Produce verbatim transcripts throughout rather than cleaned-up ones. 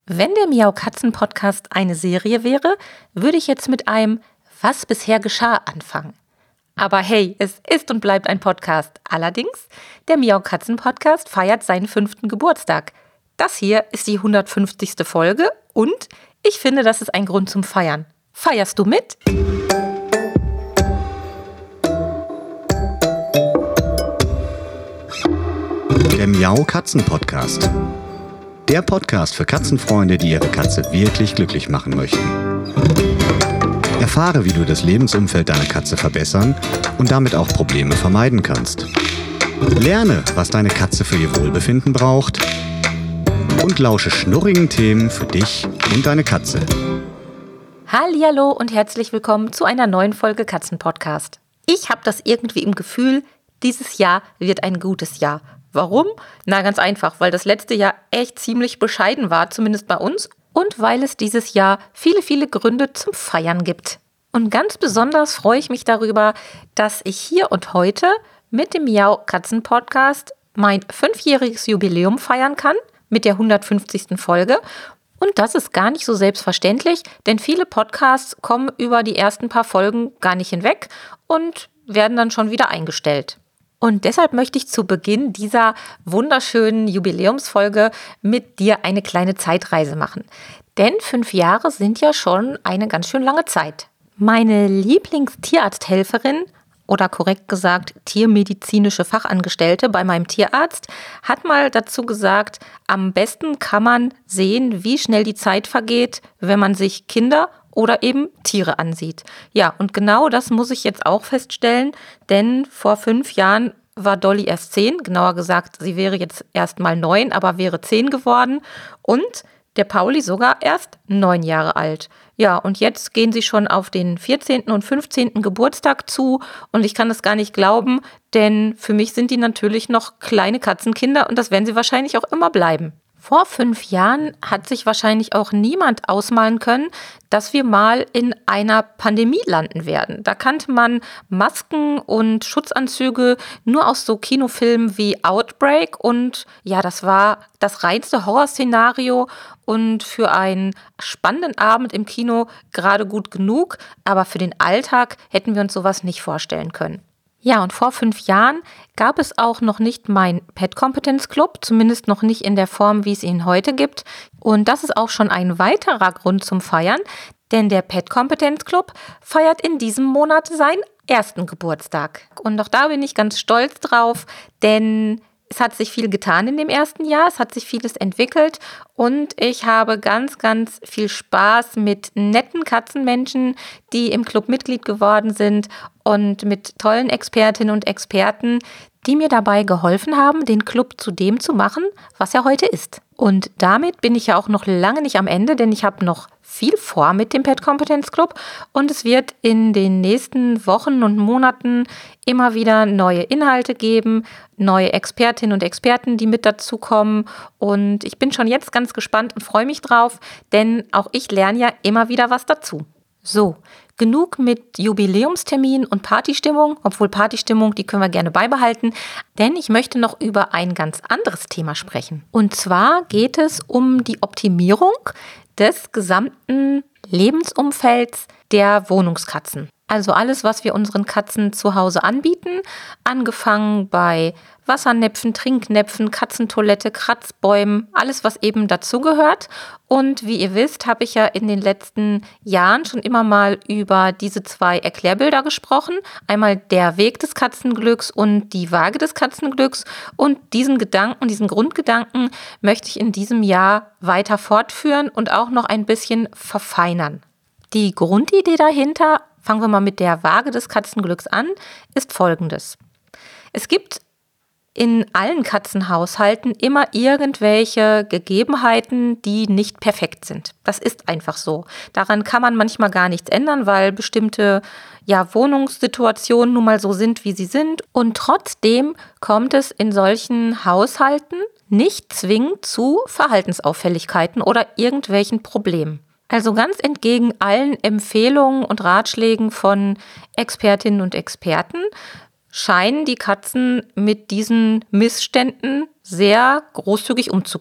Wenn der Miau-Katzen-Podcast eine Serie wäre, würde ich jetzt mit einem Was bisher geschah anfangen. Aber hey, es ist und bleibt ein Podcast. Allerdings, der Miau-Katzen-Podcast feiert seinen fünften Geburtstag. Das hier ist die hundertfünfzigste Folge und ich finde, das ist ein Grund zum Feiern. Feierst du mit? Der Miau-Katzen-Podcast. Der Podcast für Katzenfreunde, die ihre Katze wirklich glücklich machen möchten. Erfahre, wie du das Lebensumfeld deiner Katze verbessern und damit auch Probleme vermeiden kannst. Lerne, was deine Katze für ihr Wohlbefinden braucht. Und lausche schnurrigen Themen für dich und deine Katze. Hallihallo und herzlich willkommen zu einer neuen Folge Katzenpodcast. Ich habe das irgendwie im Gefühl, dieses Jahr wird ein gutes Jahr. Warum? Na, ganz einfach, weil das letzte Jahr echt ziemlich bescheiden war, zumindest bei uns, und weil es dieses Jahr viele, viele Gründe zum Feiern gibt. Und ganz besonders freue ich mich darüber, dass ich hier und heute mit dem Miau-Katzen-Podcast mein fünfjähriges Jubiläum feiern kann, mit der hundertfünfzigsten Folge. Und das ist gar nicht so selbstverständlich, denn viele Podcasts kommen über die ersten paar Folgen gar nicht hinweg und werden dann schon wieder eingestellt. Und deshalb möchte ich zu Beginn dieser wunderschönen Jubiläumsfolge mit dir eine kleine Zeitreise machen. Denn fünf Jahre sind ja schon eine ganz schön lange Zeit. Meine Lieblingstierarzthelferin oder korrekt gesagt tiermedizinische Fachangestellte bei meinem Tierarzt hat mal dazu gesagt, am besten kann man sehen, wie schnell die Zeit vergeht, wenn man sich Kinder oder eben Tiere ansieht. Ja, und genau das muss ich jetzt auch feststellen, denn vor fünf Jahren war Dolly erst zehn, genauer gesagt, sie wäre jetzt erst mal neun, aber wäre zehn geworden und der Pauli sogar erst neun Jahre alt. Ja, und jetzt gehen sie schon auf den vierzehnten und fünfzehnten Geburtstag zu und ich kann das gar nicht glauben, denn für mich sind die natürlich noch kleine Katzenkinder und das werden sie wahrscheinlich auch immer bleiben. Vor fünf Jahren hat sich wahrscheinlich auch niemand ausmalen können, dass wir mal in einer Pandemie landen werden. Da kannte man Masken und Schutzanzüge nur aus so Kinofilmen wie Outbreak und ja, das war das reinste Horrorszenario und für einen spannenden Abend im Kino gerade gut genug, aber für den Alltag hätten wir uns sowas nicht vorstellen können. Ja, und vor fünf Jahren gab es auch noch nicht mein Pet-Kompetenz-Club, zumindest noch nicht in der Form, wie es ihn heute gibt. Und das ist auch schon ein weiterer Grund zum Feiern, denn der Pet-Kompetenz-Club feiert in diesem Monat seinen ersten Geburtstag. Und auch da bin ich ganz stolz drauf, denn es hat sich viel getan in dem ersten Jahr, es hat sich vieles entwickelt und ich habe ganz, ganz viel Spaß mit netten Katzenmenschen, die im Club Mitglied geworden sind und mit tollen Expertinnen und Experten, die mir dabei geholfen haben, den Club zu dem zu machen, was er heute ist. Und damit bin ich ja auch noch lange nicht am Ende, denn ich habe noch viel vor mit dem Pet-Kompetenz-Club und es wird in den nächsten Wochen und Monaten immer wieder neue Inhalte geben, neue Expertinnen und Experten, die mit dazukommen und ich bin schon jetzt ganz gespannt und freue mich drauf, denn auch ich lerne ja immer wieder was dazu. So, genug mit Jubiläumstermin und Partystimmung, obwohl Partystimmung, die können wir gerne beibehalten, denn ich möchte noch über ein ganz anderes Thema sprechen. Und zwar geht es um die Optimierung des gesamten Lebensumfelds der Wohnungskatzen. Also alles, was wir unseren Katzen zu Hause anbieten, angefangen bei Wassernäpfen, Trinknäpfen, Katzentoilette, Kratzbäumen, alles, was eben dazugehört. Und wie ihr wisst, habe ich ja in den letzten Jahren schon immer mal über diese zwei Erklärbilder gesprochen. Einmal der Weg des Katzenglücks und die Waage des Katzenglücks. Und diesen Gedanken, diesen Grundgedanken möchte ich in diesem Jahr weiter fortführen und auch noch ein bisschen verfeinern. Die Grundidee dahinter, fangen wir mal mit der Waage des Katzenglücks an, ist folgendes. Es gibt in allen Katzenhaushalten immer irgendwelche Gegebenheiten, die nicht perfekt sind. Das ist einfach so. Daran kann man manchmal gar nichts ändern, weil bestimmte ja, Wohnungssituationen nun mal so sind, wie sie sind. Und trotzdem kommt es in solchen Haushalten nicht zwingend zu Verhaltensauffälligkeiten oder irgendwelchen Problemen. Also ganz entgegen allen Empfehlungen und Ratschlägen von Expertinnen und Experten scheinen die Katzen mit diesen Missständen sehr großzügig umzugehen.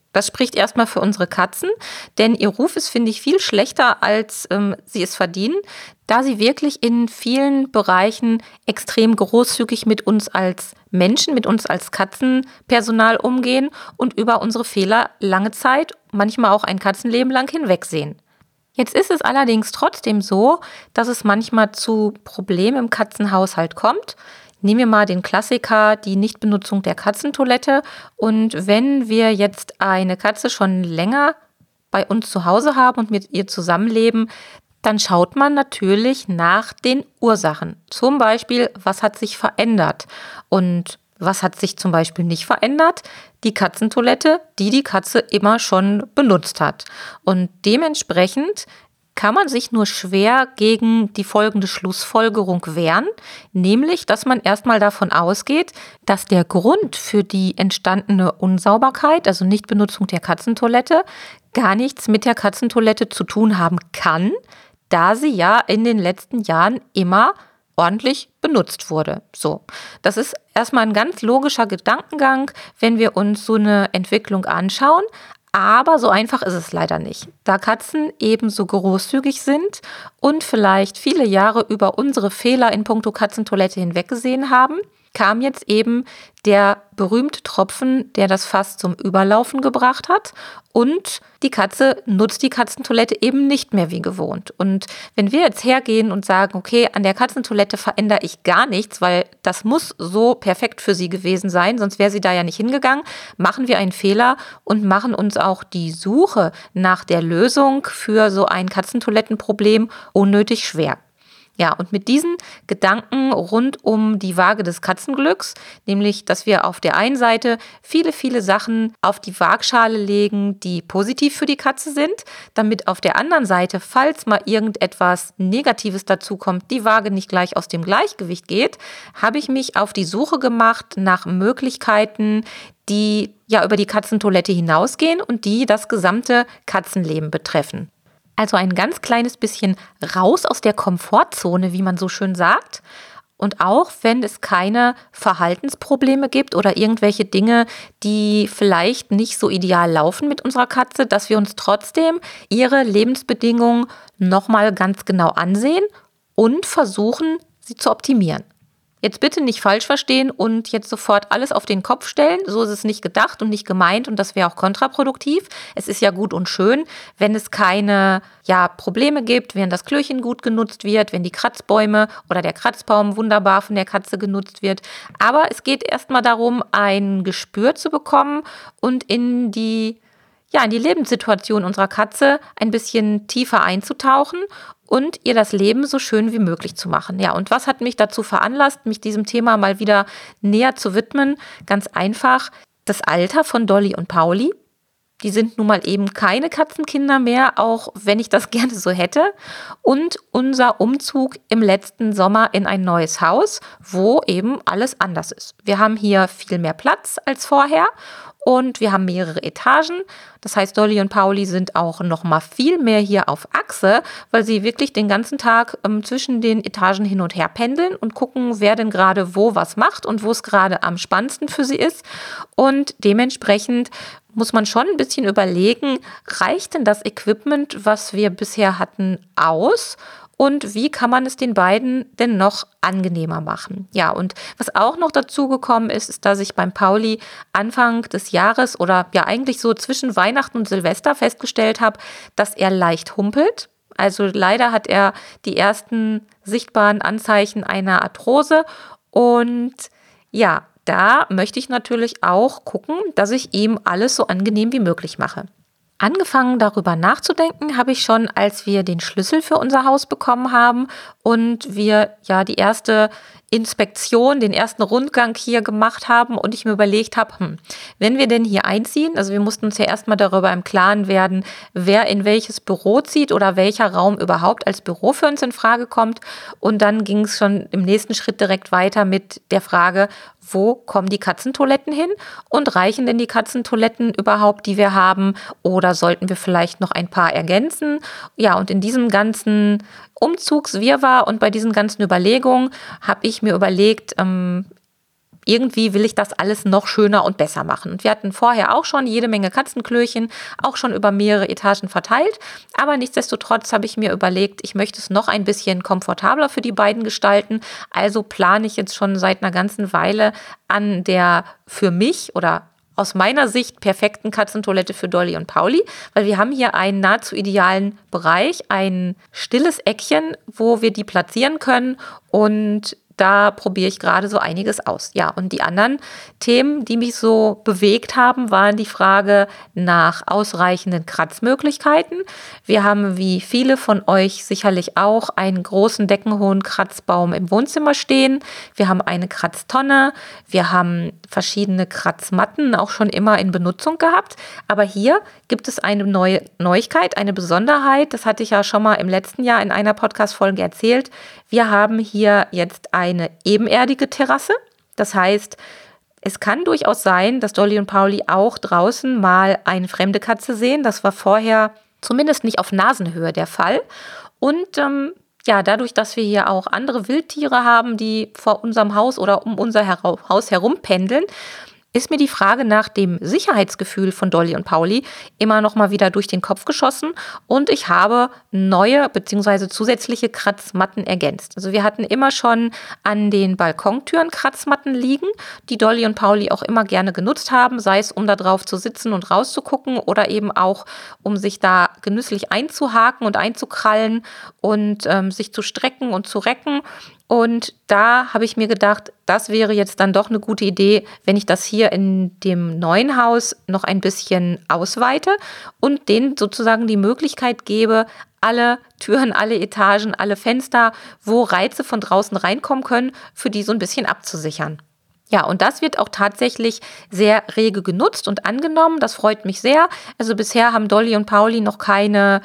Das spricht erstmal für unsere Katzen, denn ihr Ruf ist, finde ich, viel schlechter, als ähm, sie es verdienen, da sie wirklich in vielen Bereichen extrem großzügig mit uns als Menschen, mit uns als Katzenpersonal umgehen und über unsere Fehler lange Zeit, manchmal auch ein Katzenleben lang hinwegsehen. Jetzt ist es allerdings trotzdem so, dass es manchmal zu Problemen im Katzenhaushalt kommt. Nehmen wir mal den Klassiker, die Nichtbenutzung der Katzentoilette. Und wenn wir jetzt eine Katze schon länger bei uns zu Hause haben und mit ihr zusammenleben, dann schaut man natürlich nach den Ursachen. Zum Beispiel, was hat sich verändert? Und was hat sich zum Beispiel nicht verändert? Die Katzentoilette, die die Katze immer schon benutzt hat. Und dementsprechend kann man sich nur schwer gegen die folgende Schlussfolgerung wehren, nämlich, dass man erstmal davon ausgeht, dass der Grund für die entstandene Unsauberkeit, also Nichtbenutzung der Katzentoilette, gar nichts mit der Katzentoilette zu tun haben kann, da sie ja in den letzten Jahren immer ordentlich benutzt wurde. So, das ist erstmal ein ganz logischer Gedankengang, wenn wir uns so eine Entwicklung anschauen. Aber so einfach ist es leider nicht. Da Katzen ebenso großzügig sind und vielleicht viele Jahre über unsere Fehler in puncto Katzentoilette hinweggesehen haben, kam jetzt eben der berühmte Tropfen, der das Fass zum Überlaufen gebracht hat. Und die Katze nutzt die Katzentoilette eben nicht mehr wie gewohnt. Und wenn wir jetzt hergehen und sagen, okay, an der Katzentoilette verändere ich gar nichts, weil das muss so perfekt für sie gewesen sein, sonst wäre sie da ja nicht hingegangen, machen wir einen Fehler und machen uns auch die Suche nach der Lösung für so ein Katzentoilettenproblem unnötig schwer. Ja, und mit diesen Gedanken rund um die Waage des Katzenglücks, nämlich, dass wir auf der einen Seite viele, viele Sachen auf die Waagschale legen, die positiv für die Katze sind, damit auf der anderen Seite, falls mal irgendetwas Negatives dazukommt, die Waage nicht gleich aus dem Gleichgewicht geht, habe ich mich auf die Suche gemacht nach Möglichkeiten, die ja über die Katzentoilette hinausgehen und die das gesamte Katzenleben betreffen. Also ein ganz kleines bisschen raus aus der Komfortzone, wie man so schön sagt. Und auch wenn es keine Verhaltensprobleme gibt oder irgendwelche Dinge, die vielleicht nicht so ideal laufen mit unserer Katze, dass wir uns trotzdem ihre Lebensbedingungen nochmal ganz genau ansehen und versuchen, sie zu optimieren. Jetzt bitte nicht falsch verstehen und jetzt sofort alles auf den Kopf stellen. So ist es nicht gedacht und nicht gemeint und das wäre auch kontraproduktiv. Es ist ja gut und schön, wenn es keine ja, Probleme gibt, wenn das Klöchen gut genutzt wird, wenn die Kratzbäume oder der Kratzbaum wunderbar von der Katze genutzt wird. Aber es geht erstmal darum, ein Gespür zu bekommen und in die ja, in die Lebenssituation unserer Katze ein bisschen tiefer einzutauchen und ihr das Leben so schön wie möglich zu machen. Ja, und was hat mich dazu veranlasst, mich diesem Thema mal wieder näher zu widmen? Ganz einfach, das Alter von Dolly und Pauli. Die sind nun mal eben keine Katzenkinder mehr, auch wenn ich das gerne so hätte. Und unser Umzug im letzten Sommer in ein neues Haus, wo eben alles anders ist. Wir haben hier viel mehr Platz als vorher. Und wir haben mehrere Etagen. Das heißt, Dolly und Pauli sind auch noch mal viel mehr hier auf Achse, weil sie wirklich den ganzen Tag ähm, zwischen den Etagen hin und her pendeln und gucken, wer denn gerade wo was macht und wo es gerade am spannendsten für sie ist. Und dementsprechend muss man schon ein bisschen überlegen, reicht denn das Equipment, was wir bisher hatten, aus? Und wie kann man es den beiden denn noch angenehmer machen? Ja, und was auch noch dazu gekommen ist, ist, dass ich beim Pauli Anfang des Jahres oder ja eigentlich so zwischen Weihnachten und Silvester festgestellt habe, dass er leicht humpelt. Also leider hat er die ersten sichtbaren Anzeichen einer Arthrose. Und ja, da möchte ich natürlich auch gucken, dass ich ihm alles so angenehm wie möglich mache. Angefangen darüber nachzudenken habe ich schon, als wir den Schlüssel für unser Haus bekommen haben und wir ja die erste Inspektion, den ersten Rundgang hier gemacht haben und ich mir überlegt habe, hm, wenn wir denn hier einziehen, also wir mussten uns ja erstmal darüber im Klaren werden, wer in welches Büro zieht oder welcher Raum überhaupt als Büro für uns in Frage kommt und dann ging es schon im nächsten Schritt direkt weiter mit der Frage, wo kommen die Katzentoiletten hin und reichen denn die Katzentoiletten überhaupt, die wir haben oder sollten wir vielleicht noch ein paar ergänzen? Ja, und in diesem ganzen Umzugswirrwarr und bei diesen ganzen Überlegungen habe ich mir überlegt, ähm, irgendwie will ich das alles noch schöner und besser machen. Und wir hatten vorher auch schon jede Menge Katzenklöchen, auch schon über mehrere Etagen verteilt. Aber nichtsdestotrotz habe ich mir überlegt, ich möchte es noch ein bisschen komfortabler für die beiden gestalten. Also plane ich jetzt schon seit einer ganzen Weile an der für mich oder aus meiner Sicht perfekten Katzentoilette für Dolly und Pauli, weil wir haben hier einen nahezu idealen Bereich, ein stilles Eckchen, wo wir die platzieren können, und da probiere ich gerade so einiges aus. Ja, und die anderen Themen, die mich so bewegt haben, waren die Frage nach ausreichenden Kratzmöglichkeiten. Wir haben, wie viele von euch sicherlich auch, einen großen deckenhohen Kratzbaum im Wohnzimmer stehen. Wir haben eine Kratztonne. Wir haben verschiedene Kratzmatten auch schon immer in Benutzung gehabt. Aber hier gibt es eine neue Neuigkeit, eine Besonderheit. Das hatte ich ja schon mal im letzten Jahr in einer Podcast-Folge erzählt. Wir haben hier jetzt eine ebenerdige Terrasse. Das heißt, es kann durchaus sein, dass Dolly und Pauli auch draußen mal eine fremde Katze sehen. Das war vorher zumindest nicht auf Nasenhöhe der Fall. Und ähm, ja, dadurch, dass wir hier auch andere Wildtiere haben, die vor unserem Haus oder um unser Her- Haus herumpendeln, ist mir die Frage nach dem Sicherheitsgefühl von Dolly und Pauli immer noch mal wieder durch den Kopf geschossen, und ich habe neue bzw. zusätzliche Kratzmatten ergänzt. Also wir hatten immer schon an den Balkontüren Kratzmatten liegen, die Dolly und Pauli auch immer gerne genutzt haben, sei es um da drauf zu sitzen und rauszugucken oder eben auch um sich da genüsslich einzuhaken und einzukrallen und ähm, sich zu strecken und zu recken. Und da habe ich mir gedacht, das wäre jetzt dann doch eine gute Idee, wenn ich das hier in dem neuen Haus noch ein bisschen ausweite und denen sozusagen die Möglichkeit gebe, alle Türen, alle Etagen, alle Fenster, wo Reize von draußen reinkommen können, für die so ein bisschen abzusichern. Ja, und das wird auch tatsächlich sehr rege genutzt und angenommen. Das freut mich sehr. Also bisher haben Dolly und Pauli noch keine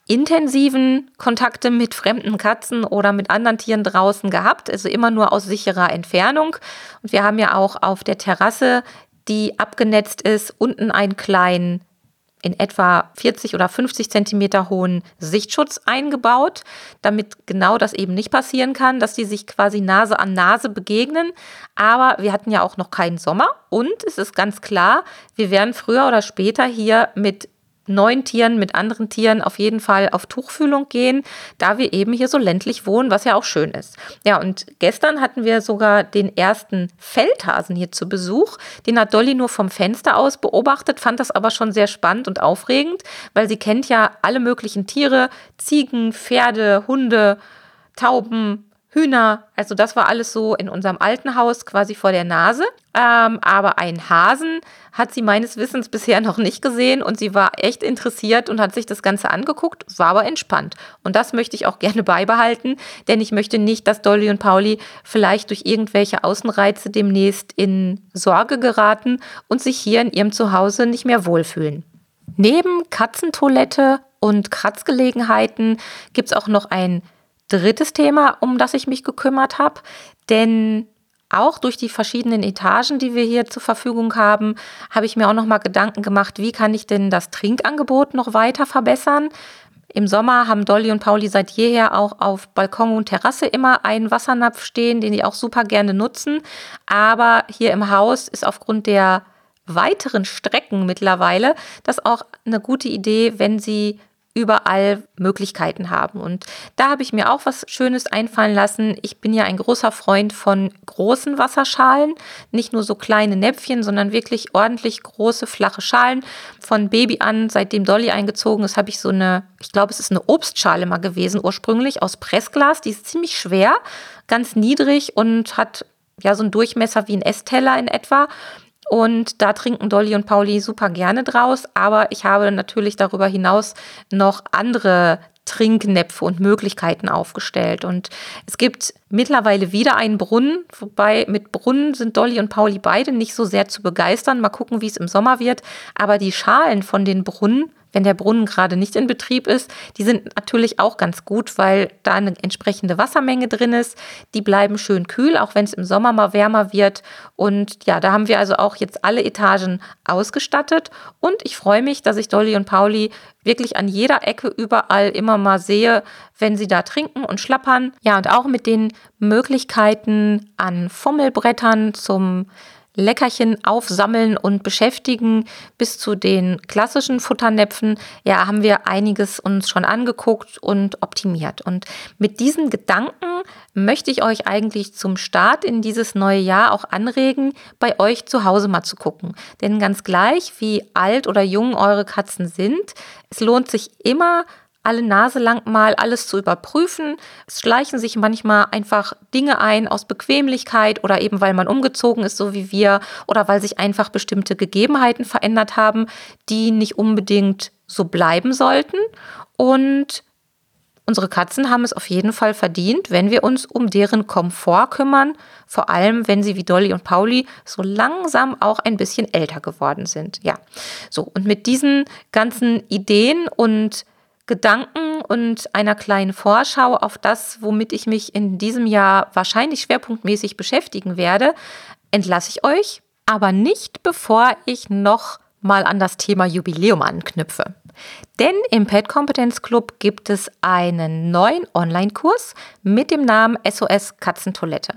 intensiven Kontakte mit fremden Katzen oder mit anderen Tieren draußen gehabt, also immer nur aus sicherer Entfernung. Und wir haben ja auch auf der Terrasse, die abgenetzt ist, unten einen kleinen, in etwa vierzig oder fünfzig Zentimeter hohen Sichtschutz eingebaut, damit genau das eben nicht passieren kann, dass die sich quasi Nase an Nase begegnen. Aber wir hatten ja auch noch keinen Sommer, und es ist ganz klar, wir werden früher oder später hier mit neuen Tieren, mit anderen Tieren auf jeden Fall auf Tuchfühlung gehen, da wir eben hier so ländlich wohnen, was ja auch schön ist. Ja, und gestern hatten wir sogar den ersten Feldhasen hier zu Besuch. Den hat Dolly nur vom Fenster aus beobachtet, fand das aber schon sehr spannend und aufregend, weil sie kennt ja alle möglichen Tiere, Ziegen, Pferde, Hunde, Tauben, Hühner, also das war alles so in unserem alten Haus quasi vor der Nase. Ähm, aber einen Hasen hat sie meines Wissens bisher noch nicht gesehen, und sie war echt interessiert und hat sich das Ganze angeguckt, war aber entspannt. Und das möchte ich auch gerne beibehalten, denn ich möchte nicht, dass Dolly und Pauli vielleicht durch irgendwelche Außenreize demnächst in Sorge geraten und sich hier in ihrem Zuhause nicht mehr wohlfühlen. Neben Katzentoilette und Kratzgelegenheiten gibt es auch noch ein drittes Thema, um das ich mich gekümmert habe, denn auch durch die verschiedenen Etagen, die wir hier zur Verfügung haben, habe ich mir auch noch mal Gedanken gemacht, wie kann ich denn das Trinkangebot noch weiter verbessern. Im Sommer haben Dolly und Pauli seit jeher auch auf Balkon und Terrasse immer einen Wassernapf stehen, den die auch super gerne nutzen. Aber hier im Haus ist aufgrund der weiteren Strecken mittlerweile das auch eine gute Idee, wenn sie überall Möglichkeiten haben. Und da habe ich mir auch was Schönes einfallen lassen. Ich bin ja ein großer Freund von großen Wasserschalen, nicht nur so kleine Näpfchen, sondern wirklich ordentlich große, flache Schalen. Von Baby an, seitdem Dolly eingezogen ist, habe ich so eine, ich glaube, es ist eine Obstschale mal gewesen, ursprünglich aus Pressglas. Die ist ziemlich schwer, ganz niedrig und hat ja so einen Durchmesser wie ein Essteller in etwa. Und da trinken Dolly und Pauli super gerne draus, aber ich habe natürlich darüber hinaus noch andere Trinknäpfe und Möglichkeiten aufgestellt. Und es gibt mittlerweile wieder einen Brunnen, wobei mit Brunnen sind Dolly und Pauli beide nicht so sehr zu begeistern. Mal gucken, wie es im Sommer wird. Aber die Schalen von den Brunnen wenn der Brunnen gerade nicht in Betrieb ist. Die sind natürlich auch ganz gut, weil da eine entsprechende Wassermenge drin ist. Die bleiben schön kühl, auch wenn es im Sommer mal wärmer wird. Und ja, da haben wir also auch jetzt alle Etagen ausgestattet. Und ich freue mich, dass ich Dolly und Pauli wirklich an jeder Ecke überall immer mal sehe, wenn sie da trinken und schlappern. Ja, und auch mit den Möglichkeiten an Fummelbrettern zum Leckerchen aufsammeln und beschäftigen bis zu den klassischen Futternäpfen, ja, haben wir einiges uns schon angeguckt und optimiert. Und mit diesen Gedanken möchte ich euch eigentlich zum Start in dieses neue Jahr auch anregen, bei euch zu Hause mal zu gucken. Denn ganz gleich, wie alt oder jung eure Katzen sind, es lohnt sich immer, alle Nase lang mal alles zu überprüfen. Es schleichen sich manchmal einfach Dinge ein aus Bequemlichkeit oder eben weil man umgezogen ist, so wie wir, oder weil sich einfach bestimmte Gegebenheiten verändert haben, die nicht unbedingt so bleiben sollten. Und unsere Katzen haben es auf jeden Fall verdient, wenn wir uns um deren Komfort kümmern, vor allem wenn sie wie Dolly und Pauli so langsam auch ein bisschen älter geworden sind. Ja, so, und mit diesen ganzen Ideen und Gedanken und einer kleinen Vorschau auf das, womit ich mich in diesem Jahr wahrscheinlich schwerpunktmäßig beschäftigen werde, entlasse ich euch, aber nicht bevor ich noch mal an das Thema Jubiläum anknüpfe. Denn im Pet Kompetenz Club gibt es einen neuen Online-Kurs mit dem Namen S O S Katzentoilette.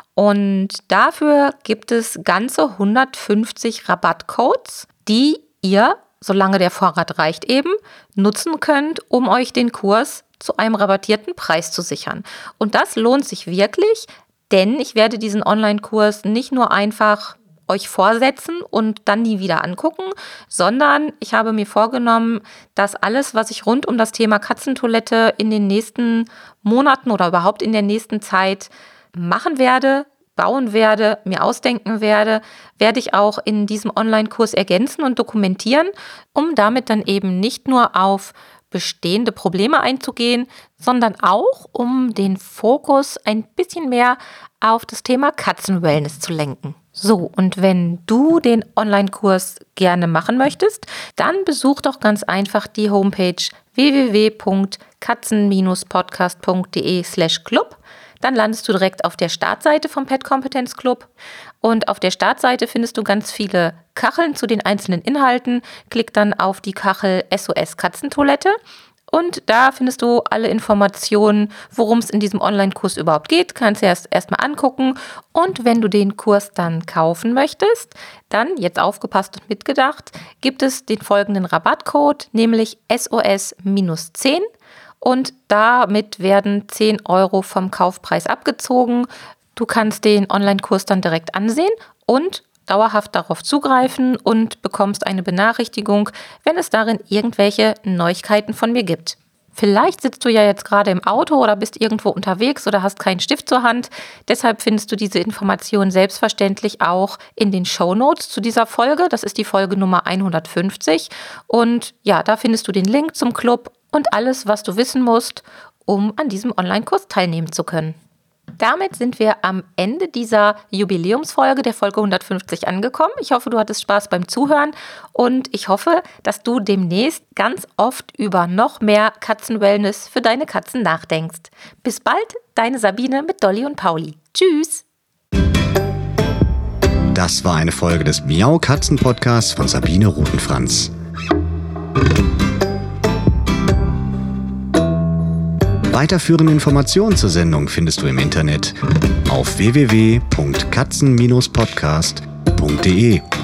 Und dafür gibt es ganze hundertfünfzig Rabattcodes, die ihr, solange der Vorrat reicht eben, nutzen könnt, um euch den Kurs zu einem rabattierten Preis zu sichern. Und das lohnt sich wirklich, denn ich werde diesen Online-Kurs nicht nur einfach euch vorsetzen und dann nie wieder angucken, sondern ich habe mir vorgenommen, dass alles, was ich rund um das Thema Katzentoilette in den nächsten Monaten oder überhaupt in der nächsten Zeit machen werde, bauen werde, mir ausdenken werde, werde ich auch in diesem Online-Kurs ergänzen und dokumentieren, um damit dann eben nicht nur auf bestehende Probleme einzugehen, sondern auch um den Fokus ein bisschen mehr auf das Thema Katzenwellness zu lenken. So, und wenn du den Online-Kurs gerne machen möchtest, dann besuch doch ganz einfach die Homepage w w w punkt katzen Bindestrich podcast punkt d e slash club. Dann landest du direkt auf der Startseite vom Pet Kompetenz Club. Und auf der Startseite findest du ganz viele Kacheln zu den einzelnen Inhalten. Klick dann auf die Kachel S O S Katzentoilette. Und da findest du alle Informationen, worum es in diesem Online-Kurs überhaupt geht. Kannst du erst erstmal angucken. Und wenn du den Kurs dann kaufen möchtest, dann, jetzt aufgepasst und mitgedacht, gibt es den folgenden Rabattcode, nämlich S O S zehn. Und damit werden zehn Euro vom Kaufpreis abgezogen. Du kannst den Online-Kurs dann direkt ansehen und dauerhaft darauf zugreifen und bekommst eine Benachrichtigung, wenn es darin irgendwelche Neuigkeiten von mir gibt. Vielleicht sitzt du ja jetzt gerade im Auto oder bist irgendwo unterwegs oder hast keinen Stift zur Hand. Deshalb findest du diese Information selbstverständlich auch in den Shownotes zu dieser Folge. Das ist die Folge Nummer hundertfünfzig. Und ja, da findest du den Link zum Club und alles, was du wissen musst, um an diesem Online-Kurs teilnehmen zu können. Damit sind wir am Ende dieser Jubiläumsfolge, der Folge hundertfünfzig, angekommen. Ich hoffe, du hattest Spaß beim Zuhören und ich hoffe, dass du demnächst ganz oft über noch mehr Katzenwellness für deine Katzen nachdenkst. Bis bald, deine Sabine mit Dolly und Pauli. Tschüss! Das war eine Folge des Miau Katzen Podcasts von Sabine Rutenfranz. Weiterführende Informationen zur Sendung findest du im Internet auf w w w punkt katzen Bindestrich podcast punkt d e.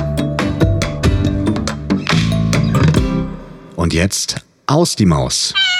Und jetzt aus die Maus.